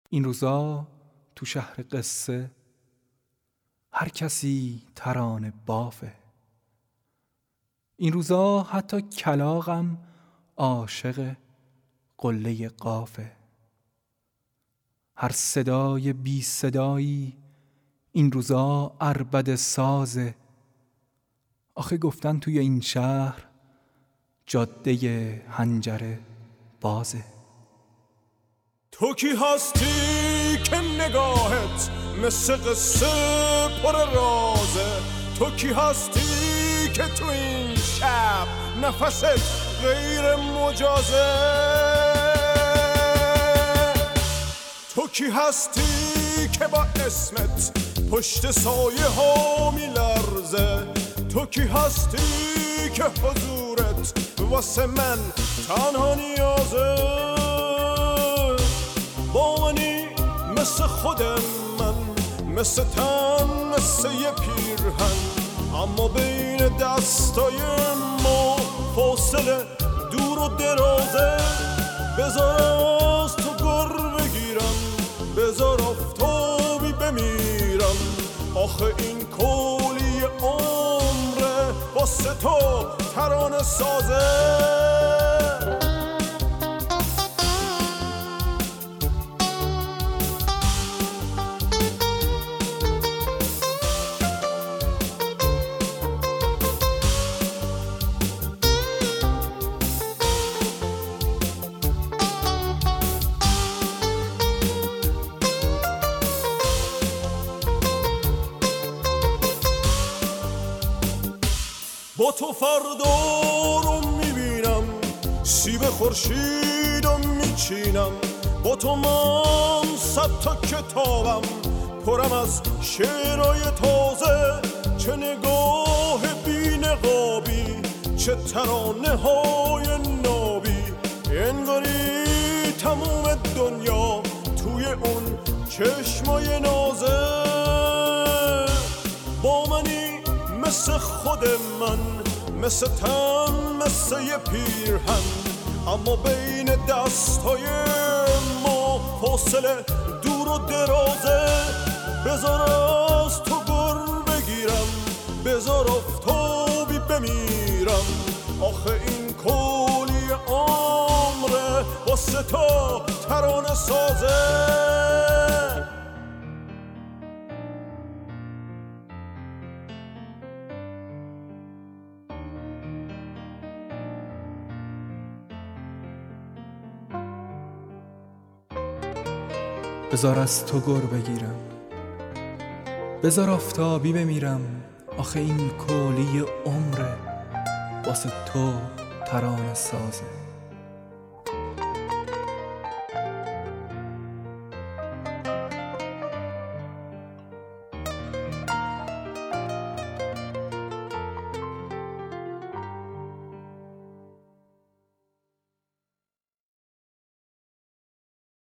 این روزا تو شهر قصه هر کسی ترانه بافه. این روزا حتی کلاغم عاشق قله قافه. هر صدای بی صدایی این روزا عربده سازه. آخه گفتن توی این شهر جاده حنجره بازه. تو کی هستی که نگاهت مثل قصه پر رازه؟ تو کی هستی که تو این شب نفست غیر مجازه؟ تو کی هستی که با اسمت پشت سایه ها میلرزه؟ تو کی هستی که حضورت واسه من تنها نیازه؟ با منی مثل خودم من، مثل تن، مثل یه پیرهن، اما بین دستای ما فاصله دور و درازه. بذار از تو گر بگیرم، بذار آفتابی بمیرم، آخه این کلی عمره واسه تو ترانه سازه. با تو فردا رو میبینم، سیب خورشیدو میچینم، با تو من 100 تا کتابم پرم از شعرهای تازه. چه نگاه بی نقابی، چه ترانه های نابی، انگاری تموم دنیا توی اون چشمای نازه. با منی مثل خود من، مثل تن، مثل یه پیرهن، اما بین دستای ما فاصله دور و درازه. بذار از تو گر بگیرم، بذار آفتابی بمیرم، آخه این کلی عمره واسه تو ترانه سازه. بذار از تو گر بگیرم، بذار آفتابی بمیرم، آخه این کلی عمره واسه تو ترانه سازه.